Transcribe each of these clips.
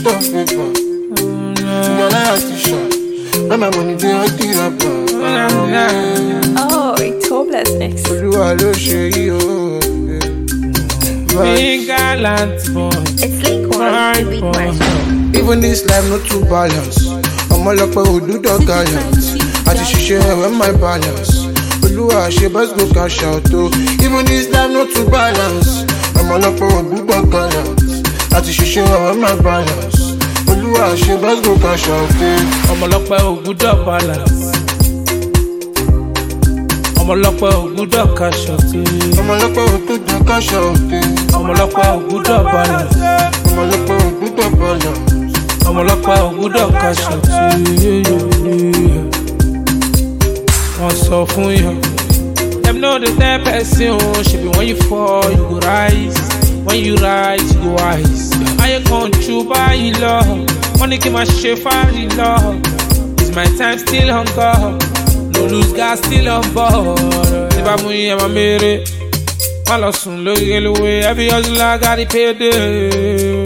of paper. Your life is short. When my money dey on the rapper. Oh, it's hopeless mix. Olúwa ló ṣe yí o. Big gallant boy. It's Link One, the big marshal. Even this life not too balance. I'm all up with do the gallant. I just share with my balance. Olúwa ṣe best go cash out o. Even this life not too balance. I'm all up with do the gallant. I just share with my balance. Olúwa ṣe best go cash out o. Ọmọlọ́pẹ́ ògùdọ̀ balance. Ọmọlọ́pẹ́ ògùdọ̀ cash out. Ọmọlọ́pẹ́ ògùdọ̀ cash out o. Ọmọlọ́pẹ́ ògùdọ̀ balance. Ọmọlọ́pẹ́ ògùdọ̀ balance. Ọmọlọ́pẹ́ ògùdọ̀ cash out. Wọ́n sọ fún yàn. Dem know the type person o. Ṣebí when you fall, you go rise. When you rise, you go wise. Ayé kan jù báyìí lọ. Wọ́n ní kí n máa ṣe fáàrí lọ. Is my time still on God? No lose gas still on board. Tí bá mú yẹn máa mèrè. Má lọ sùn lórí eléwé. Every hustler got the payday.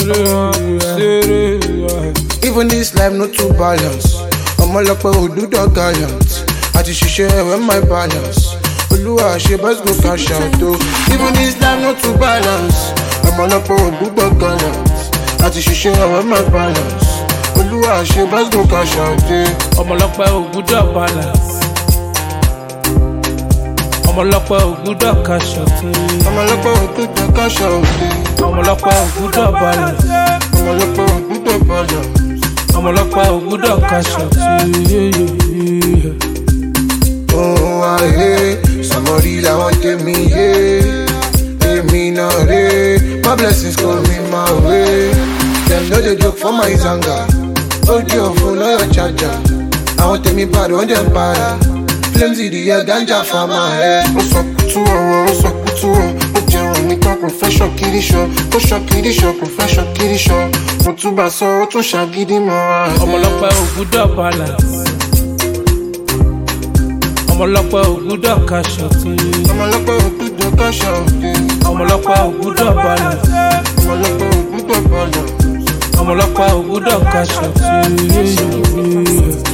Even this life not too balance. Ọmọlọ́pẹ́ òdúdọ̀ gallant. Àti ṣiṣẹ́ with my balance. Olúwa ṣe best go cash out o. Even this life not too balance. Ọmọlọ́pẹ́ òdúdọ̀ gallant. Àti ṣiṣẹ́ with my balance. Olúwa ṣe best go cash out o. Ọmọlọ́pẹ́ ògùdọ̀ balance. Ọmọlọ́pẹ́ ògùdọ̀ cash out. Ọmọlọ́pẹ́ òdúdọ̀ cash out o. Ọmọlọ́pẹ́ ògùdọ̀ balance. Ọmọlọ́pẹ́ òdúdọ̀ balance. Ọmọlọ́pẹ́ ògùdọ̀ cash out. Oh, I hate somebody that want me, yeah. Give me no day. My blessings coming my way. Them know they joke for my zanga. Hold your phone or your charger. I want me bad on them para. Flimsy the air, ganja for my head. What's up to what's up to me talk profession kiddy show. Profession kiddy show, profession kiddy show. Mo tún bá sọ, ó tún ṣàgídí mọ́. Ọmọlọ́pẹ́ ògùdọ̀ balance. Ọmọlọ́pẹ́ ògùdọ̀ cash out. Ọmọlọ́pẹ́ òdúdọ̀ cash out o. Ọmọlọ́pẹ́ ògùdọ̀ balance. Ọmọlọ́pẹ́ òdúdọ̀ balance. Ọmọlọ́pẹ́ ògùdọ̀ cash out.